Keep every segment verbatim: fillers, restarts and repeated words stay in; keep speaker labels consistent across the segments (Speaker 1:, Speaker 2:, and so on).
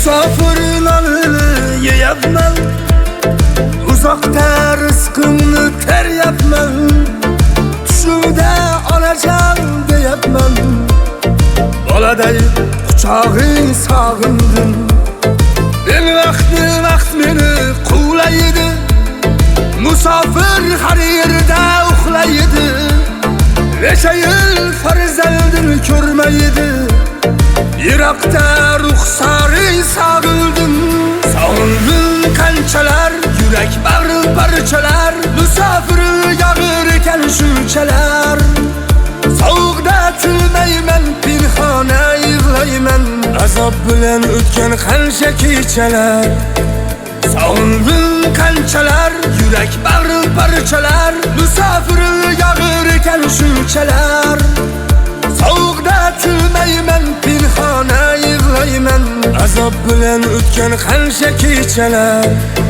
Speaker 1: Musafir nonini yeyapman, uzoqda rizqimni teryapman. Tushimda onajon deyapman, boladay quchog'ing sog'indim. Ben vaqtni vaqt meni quvlaydi, musofir har yerda uxlaydi. Necha yil farzandini ko'rmaydi, yiroqda ruxsaring sog'ildim. Sog'indim qanchalar, yurak bag'ri parchalar, musofir yog'ir ekan shunchalar. Sovuqda tilmayman, pinhona yig'layman, azob bilan o'tgan qancha kechalar. Sog'indim qanchalar, yurak bag'ri parchalar, musofir yog'ir ekan shunchalar. Sovuqda tilmayman, pinhona yig'layman, azob bilan o'tgan qancha kechalar.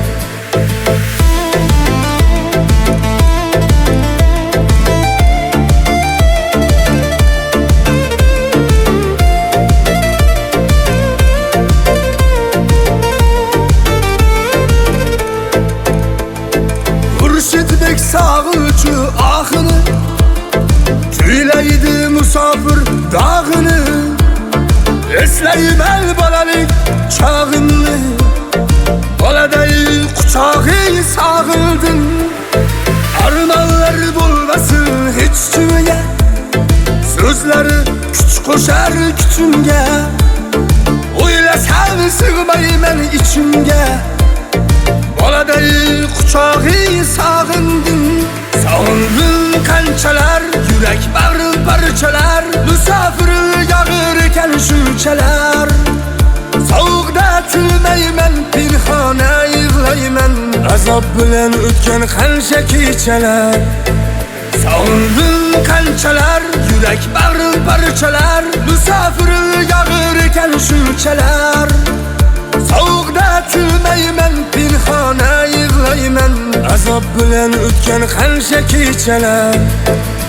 Speaker 1: Murshidbek sog'uvchi oxini, tuylaydi musofir dog'ini. Eslayman bolalik chog'imni, boladay quchog'ing sog'ildim. Armonlar bo'lmasin hech kimga, so'zlari kuch qo'shar kuchimga. O'ylasam sig'mayman ichimga, boladay quchog'ing sog'indim. Sog'indim qanchalar, yurak bag'ri parchalar, musofir yog'ir ekan shunchalar. Sovuqda tilmayman, pinhona yig'layman, azob bilan o'tgan qancha kechalar. Sog'indim qanchalar, yurak bag'ri parchalar, musofir yog'ir ekan shunchalar. Sovuqda tilmayman, pinhona yig'layman, azob bilan o'tgan qancha kechalar.